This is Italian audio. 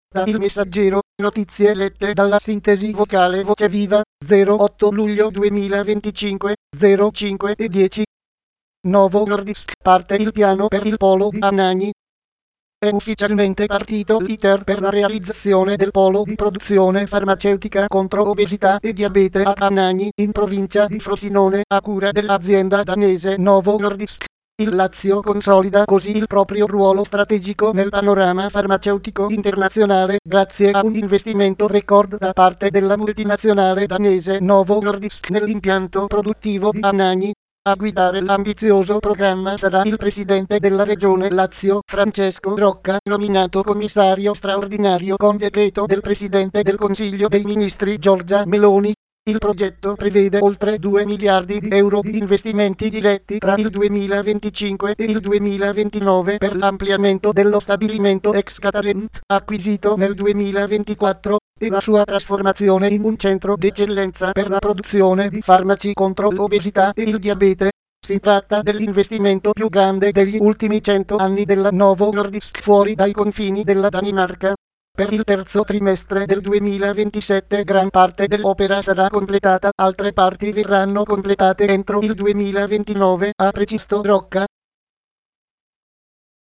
Da Il Messaggero, notizie lette dalla sintesi vocale Voce Viva, 08 luglio 2025, 05 e 10. Novo Nordisk, parte il piano per il polo di Anagni. È ufficialmente partito l'iter per la realizzazione del polo di produzione farmaceutica contro obesità e diabete a Anagni, in provincia di Frosinone, a cura dell'azienda danese Novo Nordisk. Il Lazio consolida così il proprio ruolo strategico nel panorama farmaceutico internazionale, grazie a un investimento record da parte della multinazionale danese Novo Nordisk nell'impianto produttivo di Anagni. A guidare l'ambizioso programma sarà il presidente della regione Lazio, Francesco Rocca, nominato commissario straordinario con decreto del presidente del Consiglio dei Ministri Giorgia Meloni. Il progetto prevede oltre 2 miliardi di euro di investimenti diretti tra il 2025 e il 2029 per l'ampliamento dello stabilimento ex Catalent, acquisito nel 2024, e la sua trasformazione in un centro d'eccellenza per la produzione di farmaci contro l'obesità e il diabete. Si tratta dell'investimento più grande degli ultimi 100 anni della Novo Nordisk fuori dai confini della Danimarca. Per il terzo trimestre del 2027 gran parte dell'opera sarà completata, altre parti verranno completate entro il 2029, ha precisato Rocca.